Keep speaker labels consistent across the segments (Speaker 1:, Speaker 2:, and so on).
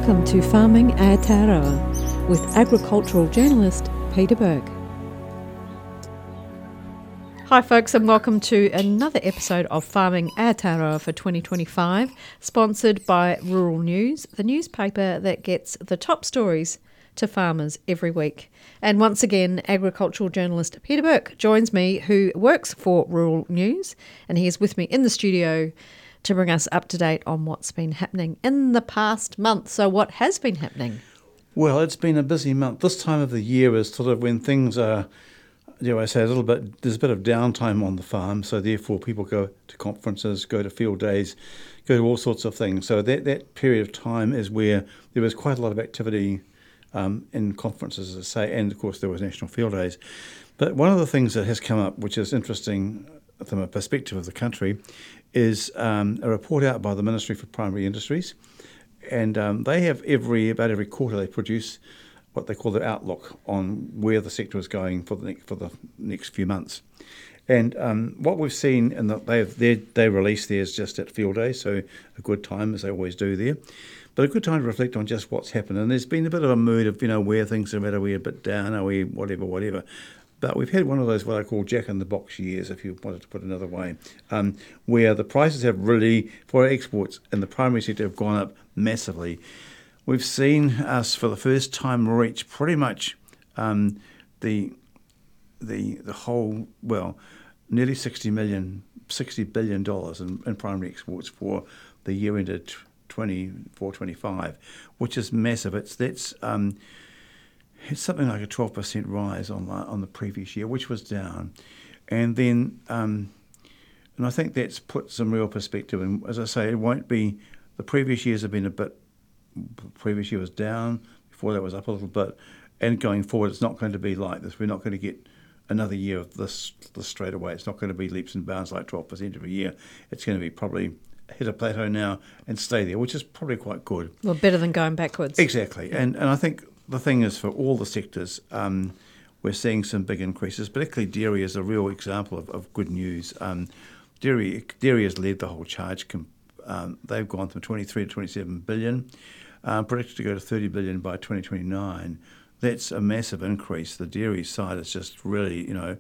Speaker 1: Welcome to Farming Aotearoa with agricultural journalist Peter Burke. Hi folks, and welcome to another episode of Farming Aotearoa for 2025, sponsored by Rural News, the newspaper that gets the top stories to farmers every week. And once again, agricultural journalist Peter Burke joins me, who works for Rural News, and he is with me in the studio to bring us up to date on what's been happening in the past month. So what has been happening?
Speaker 2: Well, it's been a busy month. This time of the year is sort of when things are, there's a bit of downtime on the farm, so therefore people go to conferences, go to field days, go to all sorts of things. So that period of time is where there was quite a lot of activity in conferences, as I say, and of course there was national field days. But one of the things that has come up, which is interesting from a perspective of the country, is a report out by the Ministry for Primary Industries, and they have about every quarter they produce what they call their outlook on where the sector is going for the next few months. And what we've seen, and they release theirs just at field day, so a good time, as they always do there, but a good time to reflect on just what's happened. And there's been a bit of a mood of where things are are we a bit down, are we whatever. But we've had one of those, what I call jack-in-the-box years, if you wanted to put it another way, where the prices have really, for exports in the primary sector, have gone up massively. We've seen us, for the first time, reach pretty much the whole, nearly $60 billion in primary exports for the year ended 24-25, which is massive. It's something like a 12% rise on the previous year, which was down. And then, and I think that's put some real perspective. And as I say, it won't be, the previous years have been the previous year was down, before that was up a little bit. And going forward, it's not going to be like this. We're not going to get another year of this straight away. It's not going to be leaps and bounds like 12% every year. It's going to be probably hit a plateau now and stay there, which is probably quite good.
Speaker 1: Well, better than going backwards.
Speaker 2: Exactly. And I think the thing is, for all the sectors, we're seeing some big increases. Particularly dairy is a real example of good news. Dairy has led the whole charge. They've gone from 23 to 27 billion, predicted to go to 30 billion by 2029. That's a massive increase. The dairy side is just really, up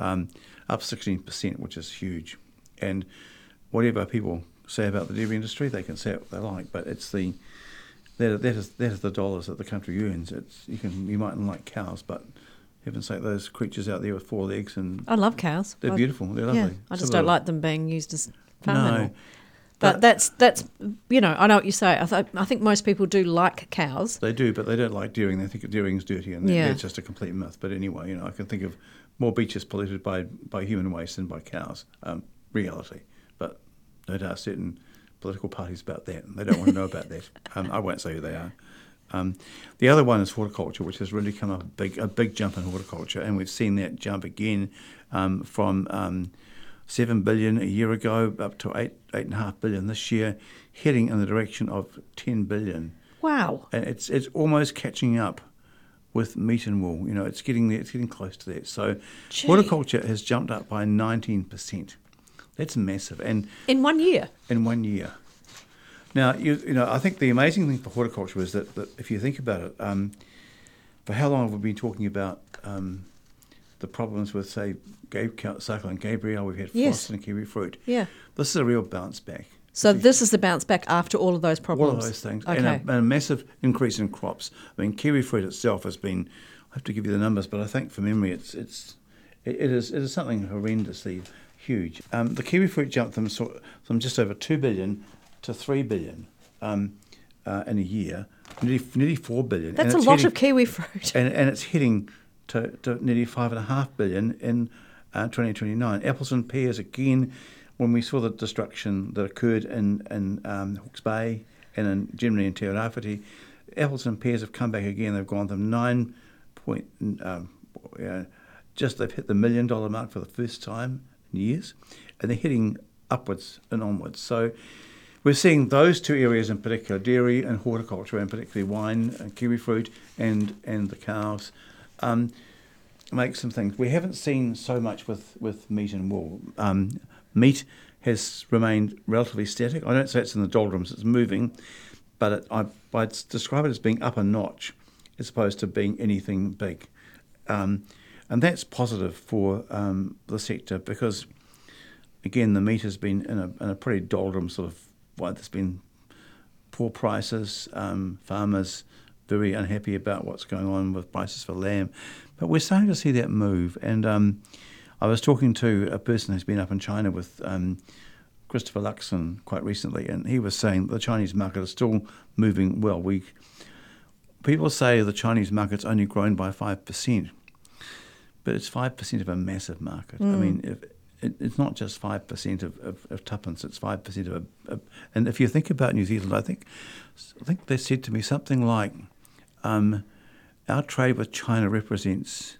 Speaker 2: 16%, which is huge. And whatever people say about the dairy industry, they can say what they like, but it's that is the dollars that the country earns. You mightn't like cows, but heaven's sake, those creatures out there with four legs, and
Speaker 1: I love cows.
Speaker 2: They're beautiful. They're lovely.
Speaker 1: Yeah, I just don't like them being used as farm
Speaker 2: No.
Speaker 1: animal. But that's I know what you say. I think most people do like cows.
Speaker 2: They do, but they don't like dairying. They think dairying's dirty, and that's just a complete myth. But anyway, I can think of more beaches polluted by human waste than by cows. Reality, but no doubt certain political parties about that, and they don't want to know about that. I won't say who they are. The other one is horticulture, which has really come up a big jump in horticulture, and we've seen that jump again from 7 billion a year ago up to 8.5 billion this year, heading in the direction of 10 billion.
Speaker 1: Wow!
Speaker 2: And it's almost catching up with meat and wool. It's getting there. It's getting close to that. So horticulture has jumped up by 19%. That's massive. And
Speaker 1: in 1 year?
Speaker 2: In 1 year. Now, I think the amazing thing for horticulture is that if you think about it, for how long have we been talking about the problems with, say, Cyclone Gabrielle? We've had frost and kiwi fruit.
Speaker 1: Yeah.
Speaker 2: This is a real bounce back.
Speaker 1: So this is the bounce back after all of those problems?
Speaker 2: All of those things.
Speaker 1: Okay.
Speaker 2: And a massive increase in crops. I mean, kiwi fruit itself has been, I have to give you the numbers, but I think from memory it is something horrendously huge. The kiwi fruit jumped from just over 2 billion to 3 billion in a year, nearly 4 billion.
Speaker 1: That's a lot of kiwi fruit.
Speaker 2: And it's heading to nearly 5.5 billion in 2029. Apples and pears, again, when we saw the destruction that occurred in Hawke's Bay and generally in Te Rāwhiti, apples and pears have come back again. They've gone from they've hit the $1 million mark for the first time in years, and they're heading upwards and onwards. So we're seeing those two areas in particular, dairy and horticulture, and particularly wine and kiwi fruit and the cows, make some things. We haven't seen so much with meat and wool. Meat has remained relatively static. I don't say it's in the doldrums, it's moving, but I'd describe it as being up a notch as opposed to being anything big. And that's positive for the sector because, again, the meat has been in a pretty doldrum sort of, there's been poor prices, farmers very unhappy about what's going on with prices for lamb. But we're starting to see that move. And I was talking to a person who's been up in China with Christopher Luxon quite recently, and he was saying the Chinese market is still moving well. People say the Chinese market's only grown by 5%, but it's 5% of a massive market. I mean, it's not just 5% of tuppence, it's 5% of and if you think about New Zealand, I think they said to me something like, our trade with China represents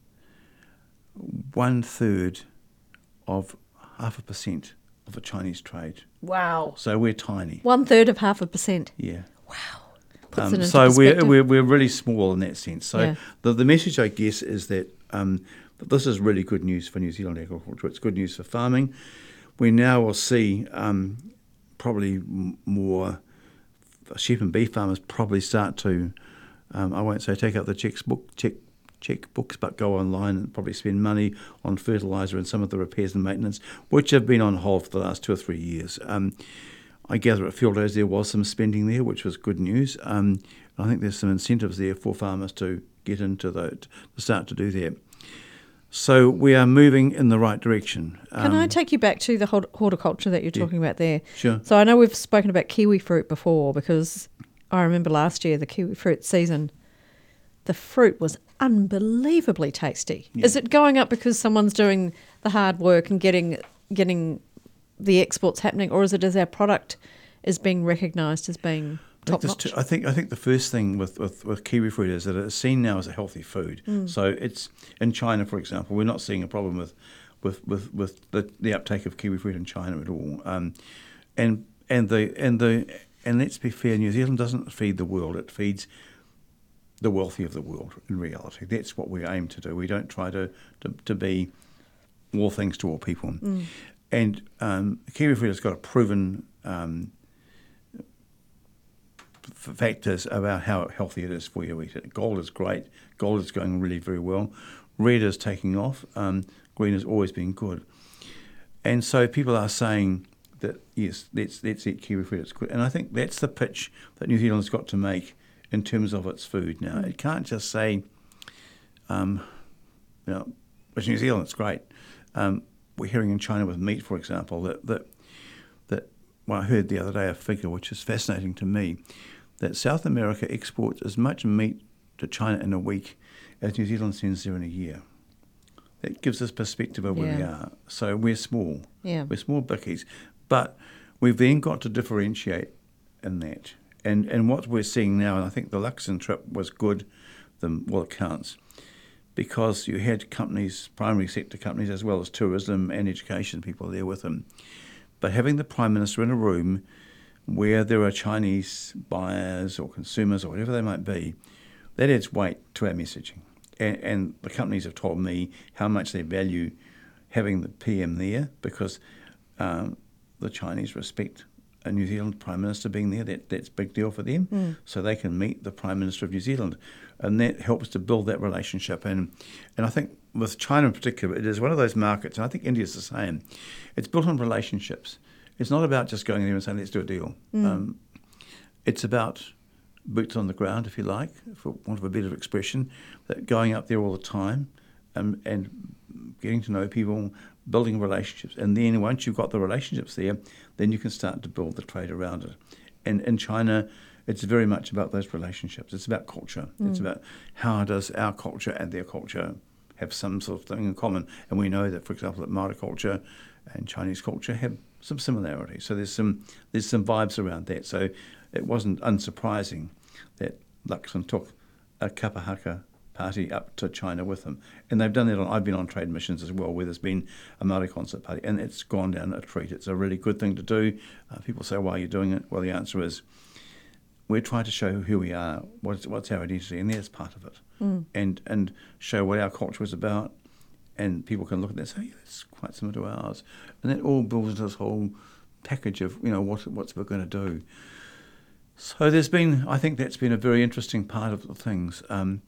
Speaker 2: 1/3 of 0.5% of the Chinese trade.
Speaker 1: Wow.
Speaker 2: So we're tiny.
Speaker 1: 1/3 of 0.5%.
Speaker 2: Yeah.
Speaker 1: Wow. Puts it into
Speaker 2: So
Speaker 1: perspective.
Speaker 2: we're really small in that sense. So
Speaker 1: Yeah.
Speaker 2: the message, I guess, is that this is really good news for New Zealand agriculture. It's good news for farming. We now will see probably more sheep and beef farmers probably start to, I won't say take out the checkbooks, but go online and probably spend money on fertiliser and some of the repairs and maintenance, which have been on hold for the last 2 or 3 years. I gather at Field Days there was some spending there, which was good news. I think there's some incentives there for farmers to get into to start to do that. So we are moving in the right direction.
Speaker 1: Can I take you back to the horticulture that you're talking about there?
Speaker 2: Sure.
Speaker 1: So I know we've spoken about kiwi fruit before because I remember last year, the kiwi fruit season, the fruit was unbelievably tasty.
Speaker 2: Yeah.
Speaker 1: Is it going up because someone's doing the hard work and getting the exports happening, or is it as our product is being recognised as being top notch?
Speaker 2: I think the first thing with kiwi fruit is that it's seen now as a healthy food. So it's in China, for example, we're not seeing a problem with the uptake of kiwi fruit in China at all. And let's be fair, New Zealand doesn't feed the world; it feeds the wealthy of the world. In reality, that's what we aim to do. We don't try to be all things to all people. And kiwi fruit has got a proven factors about how healthy it is for you to eat it. Gold is great. Gold is going really very well. Red is taking off. Green has always been good. And so people are saying that, yes, let's eat kiwi fruit. It's good. And I think that's the pitch that New Zealand's got to make in terms of its food now. It can't just say, it's New Zealand, it's great. We're hearing in China with meat, for example, that I heard the other day a figure which is fascinating to me, that South America exports as much meat to China in a week as New Zealand sends there in a year. That gives us perspective of where we are. So we're small.
Speaker 1: Yeah.
Speaker 2: We're small bickies. But we've then got to differentiate in that. And what we're seeing now, and I think the Luxon trip was good, it counts, because you had companies, primary sector companies, as well as tourism and education people there with them. But having the Prime Minister in a room where there are Chinese buyers or consumers or whatever they might be, that adds weight to our messaging. And the companies have told me how much they value having the PM there because the Chinese respect a New Zealand Prime Minister being there. That's a big deal for them. So they can meet the Prime Minister of New Zealand. And that helps to build that relationship. And I think with China in particular, it is one of those markets, and I think India's the same. It's built on relationships. It's not about just going there and saying, let's do a deal. It's about boots on the ground, if you like, for want of a better expression, that going up there all the time and getting to know people, building relationships. And then once you've got the relationships there, then you can start to build the trade around it. And in China, it's very much about those relationships. It's about culture. It's about how does our culture and their culture have some sort of thing in common. And we know that, for example, that Māori culture and Chinese culture have some similarities. So there's some vibes around that. So it wasn't unsurprising that Luxon took a kapa haka party up to China with him. And they've done that I've been on trade missions as well, where there's been a Māori concert party, and it's gone down a treat. It's a really good thing to do. People say, why are you doing it? Well, the answer is, we're trying to show who we are, what's our identity, and that's part of it. And show what our culture is about, and people can look at that and say, yeah, that's quite similar to ours. And that all builds into this whole package of, what's we're going to do. So I think that's been a very interesting part of the things.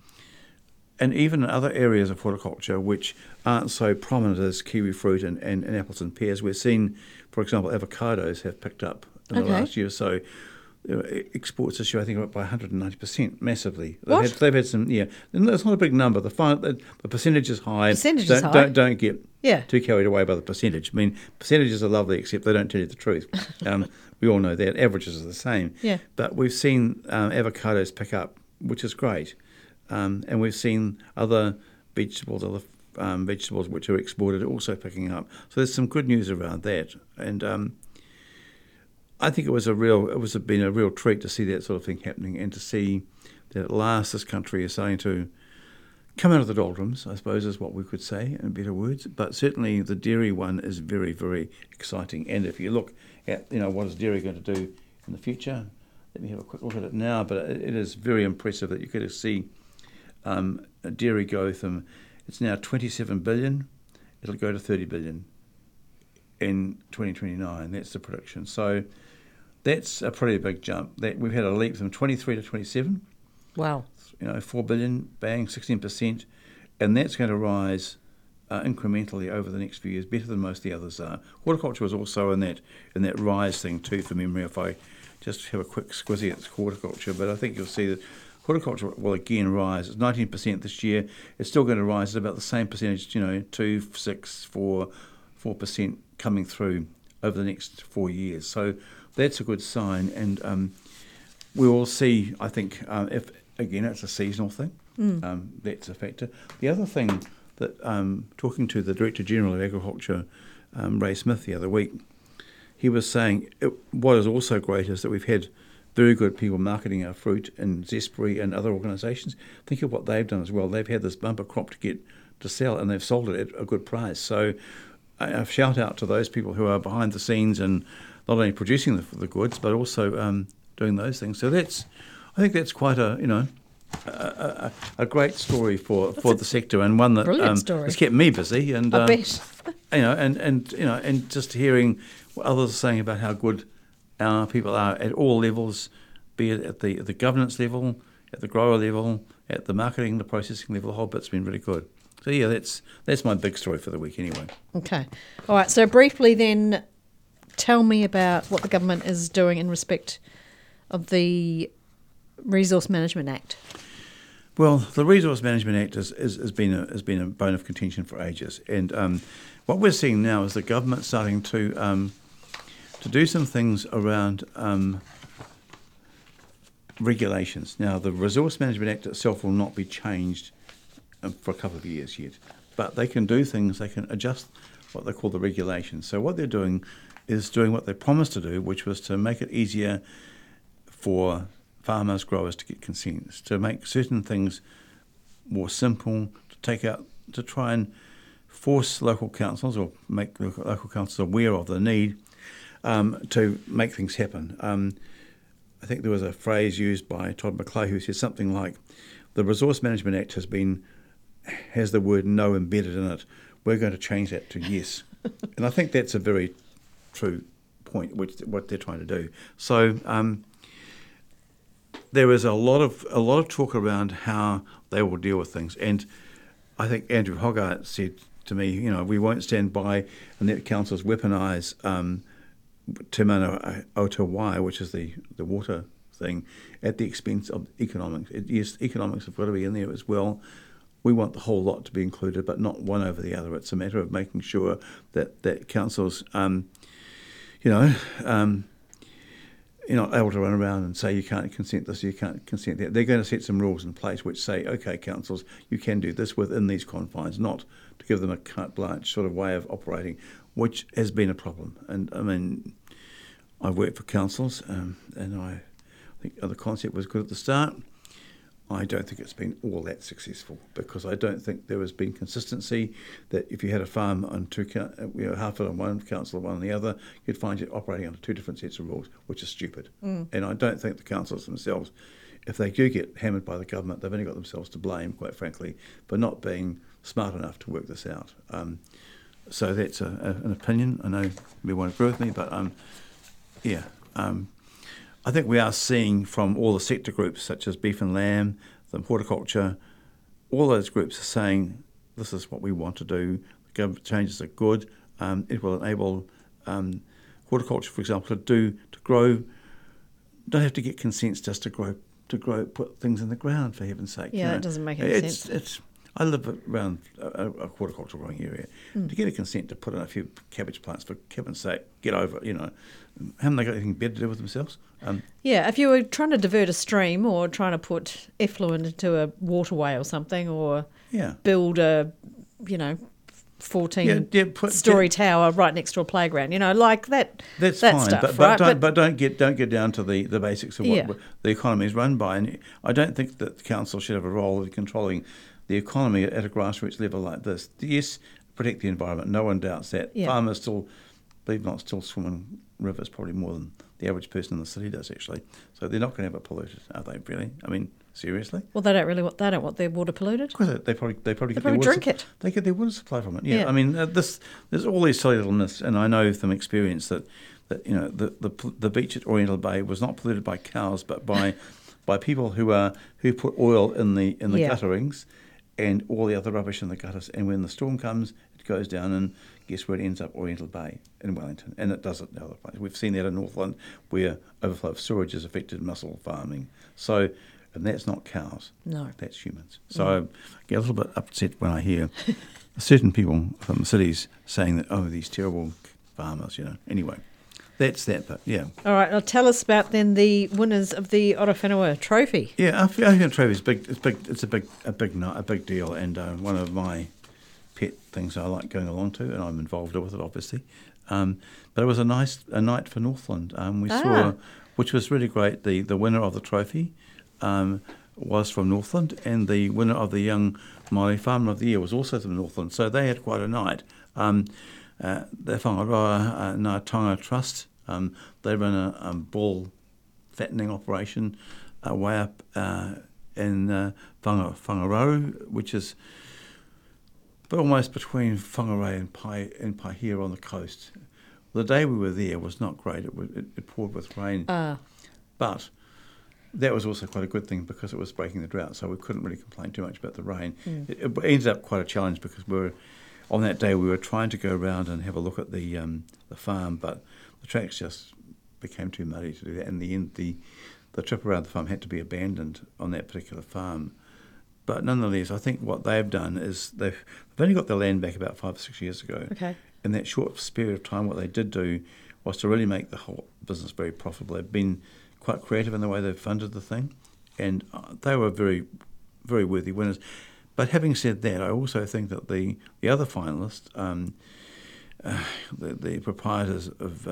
Speaker 2: And even in other areas of horticulture which aren't so prominent as kiwi fruit and apples and pears, we're seeing, for example, avocados have picked up in the last year or so. Exports this year, I think, are up by 190%, massively. They've had some, and it's not a big number. The percentage is high. Don't get too carried away by the percentage. I mean, percentages are lovely, except they don't tell you the truth. We all know that. Averages are the same.
Speaker 1: Yeah.
Speaker 2: But we've seen avocados pick up, which is great. And we've seen other vegetables which are exported also picking up. So there's some good news around that. And I think it's been a real treat to see that sort of thing happening, and to see that at last this country is starting to come out of the doldrums, I suppose is what we could say in better words. But certainly the dairy one is very, very exciting. And if you look at what is dairy going to do in the future, let me have a quick look at it now. But it is very impressive that you could see dairy go from, it's now 27 billion, it'll go to 30 billion in 2029. That's the prediction. So that's a pretty big jump. That we've had a leap from 23 to 27.
Speaker 1: Wow.
Speaker 2: 4 billion, bang, 16%, and that's going to rise incrementally over the next few years, better than most of the others are. Horticulture was also in that rise thing too, from memory. If I just have a quick squizzy at horticulture, but I think you'll see that horticulture will again rise. It's 19% this year. It's still going to rise at about the same percentage, 2, 6, 4% coming through over the next 4 years. So that's a good sign, and we will see, I think, if, again, it's a seasonal thing. That's a factor. The other thing that, talking to the Director General of Agriculture, Ray Smith, the other week, he was saying what is also great is that we've had very good people marketing our fruit in Zespri and other organisations. Think of what they've done as well. They've had this bumper crop to sell, and they've sold it at a good price. So a shout out to those people who are behind the scenes and not only producing the goods, but also doing those things. So I think that's quite a great story for the sector, and one that has kept me busy. And
Speaker 1: I bet.
Speaker 2: and just hearing what others are saying about how good our people are at all levels, be it at the governance level, at the grower level, at the marketing, the processing level. The whole bit's been really good. So yeah, that's my big story for the week anyway.
Speaker 1: Okay, all right. So briefly, then, tell me about what the government is doing in respect of the Resource Management Act.
Speaker 2: Well, the Resource Management Act has been a bone of contention for ages, and what we're seeing now is the government starting to do some things around regulations. Now, the Resource Management Act itself will not be changed for a couple of years yet, but they can do things. They can adjust what they call the regulations. So what they're doing is doing what they promised to do, which was to make it easier for farmers, growers to get consents, to make certain things more simple, to try and force local councils or make local councils aware of the need to make things happen. I think there was a phrase used by Todd McClay who said something like, the Resource Management Act has the word no embedded in it. We're going to change that to yes. And I think that's a very true point, what they're trying to do. So there is a lot of talk around how they will deal with things, and I think Andrew Hogarth said to me, we won't stand by and let councils weaponise Te Mana o Te Wai, which is the water thing, at the expense of economics. Yes, economics have got to be in there as well. We want the whole lot to be included, but not one over the other. It's a matter of making sure that councils, you're not able to run around and say you can't consent this, you can't consent that. They're going to set some rules in place which say, okay, councils, you can do this within these confines, not to give them a carte blanche sort of way of operating, which has been a problem. And I mean, I've worked for councils, and I think the concept was good at the start. I don't think it's been all that successful, because I don't think there has been consistency, that if you had a farm on half on one council and one on the other, you'd find it operating under two different sets of rules, which is stupid. And I don't think the councils themselves, if they do get hammered by the government, they've only got themselves to blame, quite frankly, for not being smart enough to work this out. So that's an opinion. I know you won't agree with me, but I think we are seeing from all the sector groups such as beef and lamb, the horticulture, all those groups are saying this is what we want to do. The government changes are good. It will enable horticulture, for example, to grow. Don't have to get consents just to grow, put things in the ground, for heaven's sake.
Speaker 1: Yeah,
Speaker 2: you know.
Speaker 1: that doesn't make any sense.
Speaker 2: I live around a horticultural growing area. To get a consent to put in a few cabbage plants, for heaven's sake, get over it, you know. Haven't they got anything better to do with themselves?
Speaker 1: Yeah, if you were trying to divert a stream or trying to put effluent into a waterway or something, or build a, 14-story tower right next to a playground, like that.
Speaker 2: That's
Speaker 1: that
Speaker 2: fine,
Speaker 1: stuff,
Speaker 2: but
Speaker 1: right?
Speaker 2: don't get down to the basics of what the economy is run by. And I don't think that the council should have a role in controlling the economy at a grassroots level like this. Yes, protect the environment. No one doubts that.
Speaker 1: Yeah.
Speaker 2: Farmers still, believe it or not, still swim in rivers probably more than the average person in the city does, actually. So they're not going to have it polluted, are they? Really? I mean, seriously?
Speaker 1: Well, they don't want their water polluted.
Speaker 2: Of course, they probably get
Speaker 1: probably
Speaker 2: their water
Speaker 1: drink it.
Speaker 2: They get their water supply from it. Yeah.
Speaker 1: Yeah.
Speaker 2: I mean, there's all these silly little myths, and I know from experience that the beach at Oriental Bay was not polluted by cows, but by people who put oil in the gutterings and all the other rubbish in the gutters. And when the storm comes, it goes down, and guess where it ends up? Oriental Bay in Wellington. And it does it in other places. We've seen that in Northland, where overflow of sewage has affected mussel farming. So, and that's not cows.
Speaker 1: No.
Speaker 2: That's humans. So I get a little bit upset when I hear certain people from the cities saying that, these terrible farmers, Anyway, that's that bit, yeah.
Speaker 1: All right, now tell us about then the winners of the Orowhenua Trophy.
Speaker 2: Yeah, Orowhenua Trophy is big. It's big. It's a big deal, and one of my pet things I like going along to, and I'm involved with it, obviously. But it was a night for Northland. We saw, which was really great. The winner of the trophy was from Northland, and the winner of the Young Māori Farmer of the Year was also from Northland. So they had quite a night. The Whangaroa Ngā Taonga Trust, they run a bull fattening operation way up in Whangarau, which is almost between Whangarei and Paihia on the coast. The day we were there was not great. It poured with rain. But that was also quite a good thing because it was breaking the drought, so we couldn't really complain too much about the rain. It ended up quite a challenge because on that day we were trying to go around and have a look at the farm, but the tracks just became too muddy to do that. In the end, the trip around the farm had to be abandoned on that particular farm. But nonetheless, I think what they've done is they've only got their land back about 5 or 6 years ago.
Speaker 1: Okay.
Speaker 2: In that short period of time, what they did do was to really make the whole business very profitable. They've been quite creative in the way they've funded the thing, and they were very, very worthy winners. But having said that, I also think that the other finalists, the proprietors of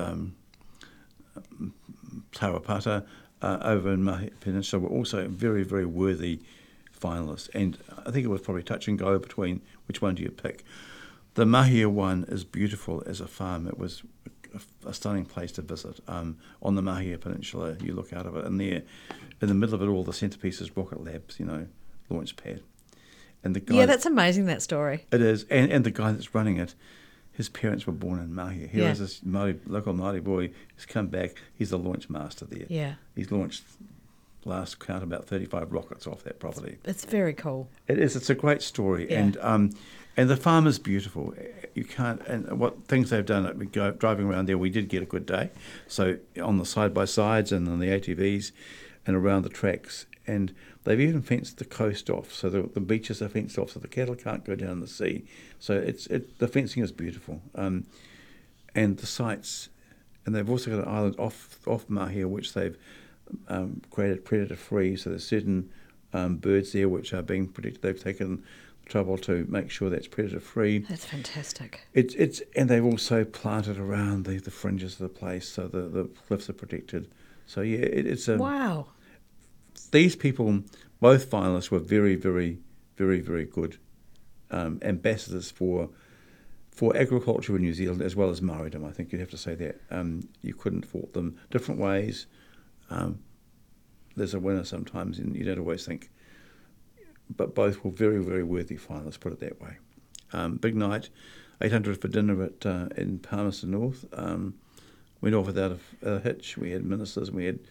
Speaker 2: Tauapata over in Mahi Peninsula were also very, very worthy finalists. And I think it was probably touch and go between which one do you pick. The Mahia one is beautiful as a farm. It was a stunning place to visit. On the Mahia Peninsula, you look out of it, and there, in the middle of it all, the centrepiece is Rocket Labs, launch pad. And the guy
Speaker 1: that's amazing, that story.
Speaker 2: It is, and the guy that's running it, his parents were born in Mahia. Here is this local Māori boy who's come back. He's the launch master there.
Speaker 1: Yeah.
Speaker 2: He's launched, last count, about 35 rockets off that property.
Speaker 1: It's very cool.
Speaker 2: It is. It's a great story,
Speaker 1: Yeah.
Speaker 2: and the farm is beautiful. You can't. And what things they've done, driving around there, we did get a good day. So on the side by sides and on the ATVs, and around the tracks, and they've even fenced the coast off, so the beaches are fenced off, so the cattle can't go down the sea. So the fencing is beautiful, and the sites, and they've also got an island off Mahia which they've created predator free. So there's certain birds there which are being protected. They've taken the trouble to make sure that's predator free.
Speaker 1: That's fantastic.
Speaker 2: And they've also planted around the fringes of the place, so the cliffs are protected. So yeah, it's a
Speaker 1: wow.
Speaker 2: These people, both finalists, were very, very, very, very good ambassadors for agriculture in New Zealand as well as Māoridom. I think you'd have to say that. You couldn't fault them. Different ways. There's a winner sometimes, and you don't always think. But both were very, very worthy finalists, put it that way. Big night, 800 for dinner in Palmerston North. Went off without a hitch. We had ministers, we had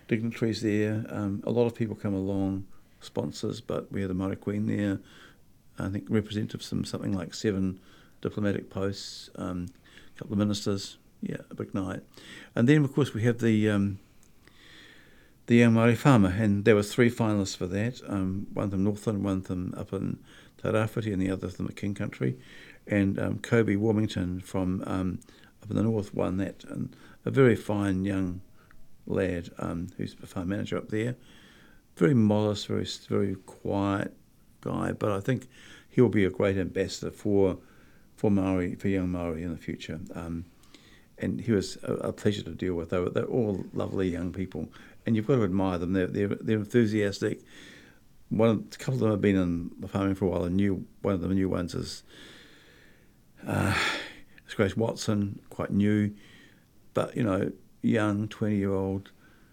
Speaker 2: dignitaries there. A lot of people come along, sponsors, but we had the Māori Queen there. I think representatives from something like 7 diplomatic posts, a couple of ministers. Yeah, a big night. And then, of course, we have the Young Māori Farmer, and there were 3 finalists for that. One of them Northland, one of them up in Te Rāwhiti, and the other from the King Country. And Kobe Warmington from up in the north won that. And a very fine young lad who's the farm manager up there. Very modest, very quiet guy, but I think he'll be a great ambassador for Maori, for young Maori in the future. And he was a pleasure to deal with. They're all lovely young people, and you've got to admire them. They're enthusiastic. A couple of them have been in the farming for a while, and one of the new ones is Grace Watson, quite new, but young, 20-year-old.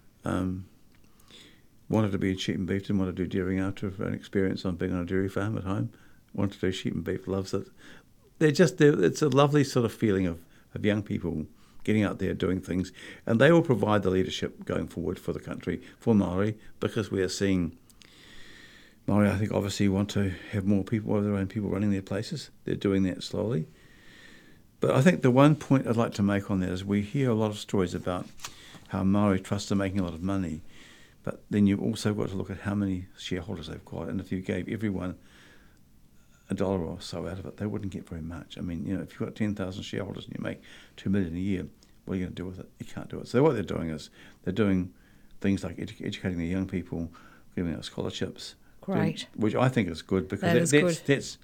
Speaker 2: Wanted to be in sheep and beef, didn't want to do dairying after an experience on being on a dairy farm at home. Wanted to do sheep and beef, loves it. It's a lovely sort of feeling of young people getting out there doing things, and they will provide the leadership going forward for the country, for Māori, because we are seeing Māori, I think, obviously want to have more people, their own people running their places. They're doing that slowly. But I think the one point I'd like to make on that is we hear a lot of stories about how Māori trusts are making a lot of money, but then you've also got to look at how many shareholders they've got, and if you gave everyone $1 or so out of it, they wouldn't get very much. I mean, if you've got 10,000 shareholders and you make $2 million a year, what are you going to do with it? You can't do it. So what they're doing is they're doing things like educating the young people, giving out scholarships.
Speaker 1: Great.
Speaker 2: Which I think is good, because that's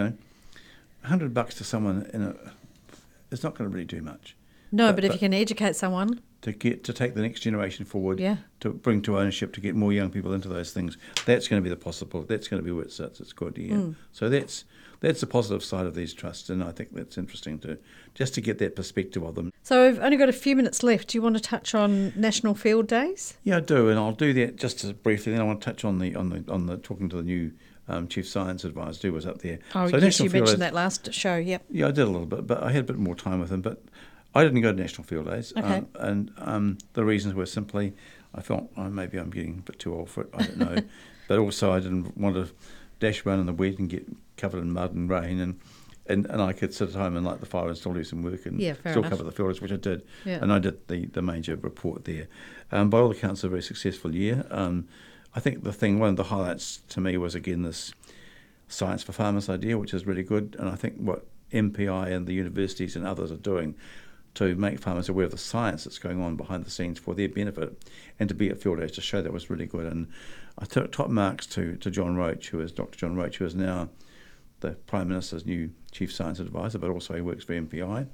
Speaker 2: $100 to someone it's not going to really do much.
Speaker 1: No, but if you can educate someone
Speaker 2: to take the next generation forward,
Speaker 1: yeah,
Speaker 2: to bring to ownership, to get more young people into those things, that's going to be the possible. That's going to be where it sits. It's good, yeah. So that's the positive side of these trusts, and I think that's interesting to get that perspective of them.
Speaker 1: So we've only got a few minutes left. Do you want to touch on National Field Days?
Speaker 2: Yeah, I do, and I'll do that just as briefly. Then I want to touch on the talking to the new Chief Science Advisor who was up there.
Speaker 1: Oh,
Speaker 2: so
Speaker 1: yes, you mentioned that last show. Yep.
Speaker 2: Yeah, I did a little bit, but I had a bit more time with him. But I didn't go to National Field Days,
Speaker 1: okay.
Speaker 2: And the reasons were simply I felt maybe I'm getting a bit too old for it. I don't know, but also I didn't want to dash around in the wet and get covered in mud and rain, and I could sit at home and light the fire and still do some work and still cover the field days, which I did. Yeah. And I did the major report there. By all accounts, a very successful year. I think one of the highlights to me was, again, this Science for Farmers idea, which is really good. And I think what MPI and the universities and others are doing to make farmers aware of the science that's going on behind the scenes for their benefit, and to be at field days to show that was really good. And I took top marks to John Roach, Dr. John Roach, who is now the Prime Minister's new Chief Science Advisor, but also he works for MPI.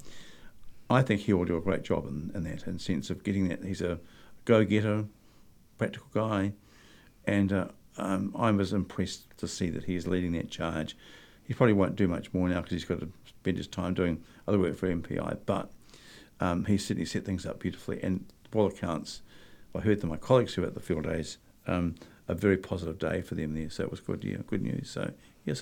Speaker 2: I think he will do a great job in that, in the sense of getting that. He's a go-getter, practical guy, and I was impressed to see that he's leading that charge. He probably won't do much more now because he's got to spend his time doing other work for MPI, but he's certainly set things up beautifully. And by all accounts, I heard that my colleagues who were at the field days, a very positive day for them there, so it was good. Yeah, good news. So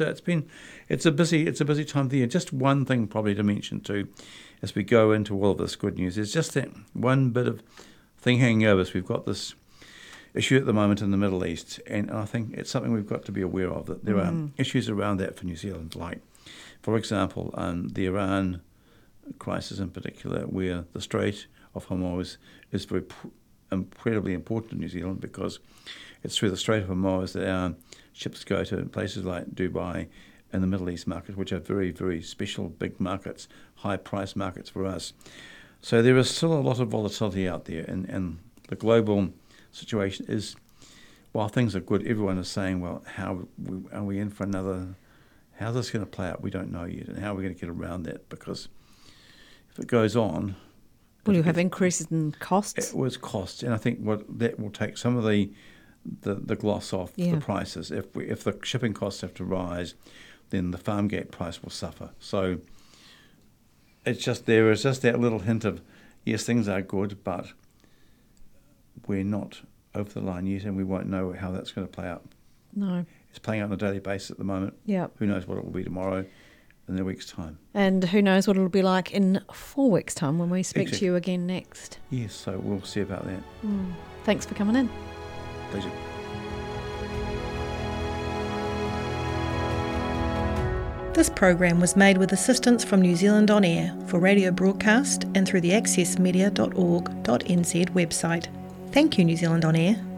Speaker 2: it's a busy time of the year. Just one thing probably to mention too, as we go into all of this good news, is just that one bit of thing hanging over us. We've got this issue at the moment in the Middle East, and I think it's something we've got to be aware of, that there are issues around that for New Zealand, like, for example, the Iran crisis in particular, where the Strait of Hormuz is very incredibly important to New Zealand, because it's through the Strait of Hormuz that our ships go to places like Dubai and the Middle East market, which are very, very special, big markets, high-price markets for us. So there is still a lot of volatility out there, and the global situation is, while things are good, everyone is saying, well, how are we in for another? How's this going to play out? We don't know yet, and how are we going to get around that? Because if it goes on,
Speaker 1: will you have increases in costs?
Speaker 2: It was costs, and I think that will take some of the gloss off the prices. If the shipping costs have to rise, then the farm gate price will suffer. So there is just that little hint of, yes, things are good, but we're not over the line yet, and we won't know how that's going to play out.
Speaker 1: No.
Speaker 2: It's playing out on a daily basis at the moment.
Speaker 1: Yeah.
Speaker 2: Who knows what it will be tomorrow? in a week's time.
Speaker 1: And who knows what it'll be like in 4 weeks' time when we speak
Speaker 2: Exactly.
Speaker 1: to you again next.
Speaker 2: Yes, so we'll see about that.
Speaker 1: Thanks for coming in.
Speaker 2: Pleasure.
Speaker 3: This program was made with assistance from New Zealand On Air for radio broadcast and through the accessmedia.org.nz website. Thank you, New Zealand On Air.